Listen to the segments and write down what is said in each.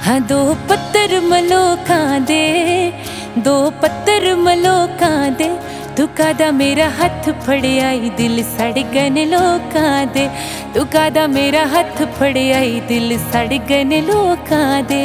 हाँ दो पत्थर मलोकां दे, दो पत्थर मलोकां दे, तू कादा मेरा हथ फड़ियाई दिल सड़ गन लोकां दे, तू कादा मेरा हथ फड़ियाई दिल सड़ गन लोकां दे।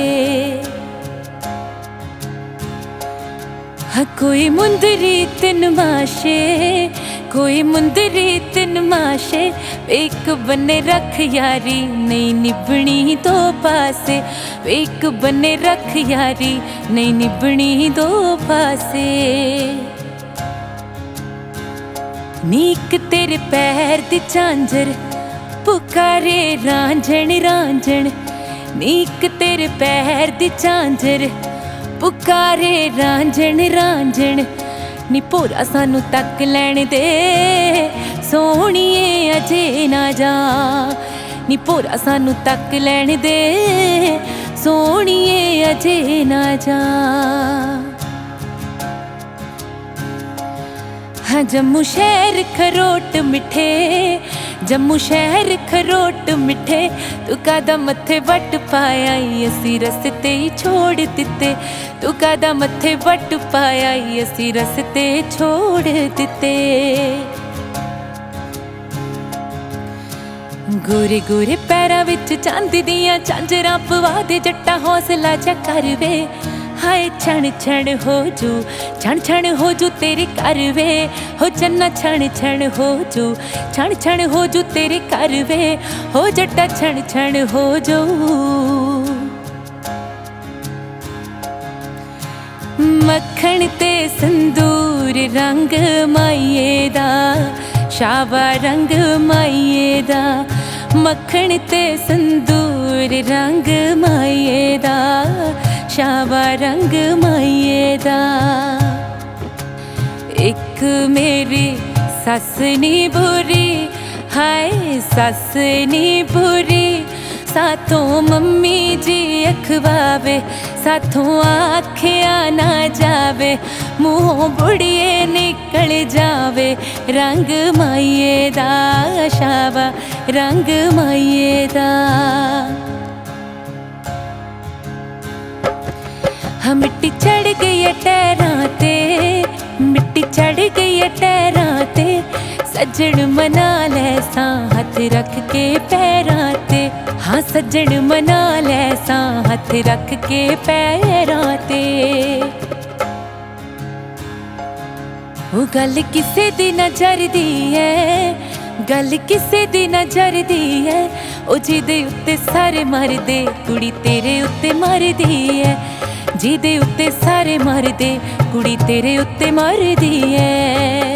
हाँ कोई मुंदरी तिन माशे, कोई मुंदरी तिन माशे, एक बन्ने रख यारी नहीं निभनी दो पासे, एक बन्ने रख यारी नहीं निभनी दो पासे। नीक तेरे पैर दी झांझर पुकारे रांझण रांझण, नीक तेरे पैर दी झांझर पुकारे रांझण रांझण। नी भोरा सानू तक लैण दे सोहणीए अजे ना जा, नी भोरा सानू तक लैण दे सोहणीए अजे ना जा। हाँ जम्मू शहर खरोट मिठे, जम्मू शहर खरोट मिठे, तू कादा मत्थे वट पाया असी रस्ते ही छोड़ दिते, तू कादा मत्थे वट पाया असी रस्ते छोड़ दिते। गोरे गोरे पैरां विच चांदी दियां झांजरां पवा दे जट्टा हौसला जा कर वे, हाय छण छण हो जू, छण छण हो जू तेरे घर वे, हो चन्ना छण छण हो जू, छण छण हो जू तेरे घर वे, हो जट्टा छण छण हो जू। मक्खण ते संदूर रंग माइये दा, शावा रंग माइये दा, मक्खण ते संदूर रंग माइये दा, शावा रंग माइये दा। एक मेरी सस नी बुरी, हाय सस नी बुरी, साथों मम्मी जी अखवावे, साथों आखिया ना जावे, मुँहों बुढ़िए निकल जावे, रंग माइये दा, शावा रंग माइये दा। हाँ मिट्टी चढ़ गई है टैरां ते, मिट्टी चढ़ गई है टैरां ते, सज्जण मना लै सां हथ रख के पैरां ते, हाँ सज्जण मना लै सां हथ रख के पैरां ते। वो गल किसे दी नजर दी है, गल किसे दी नजर दी है, ओ जिदे उत्ते सारे मरदे कुड़ी तेरे उत्ते मरदी है, जिदे उत्ते सारे मरदे कुड़ी तेरे उत्ते मरदी है।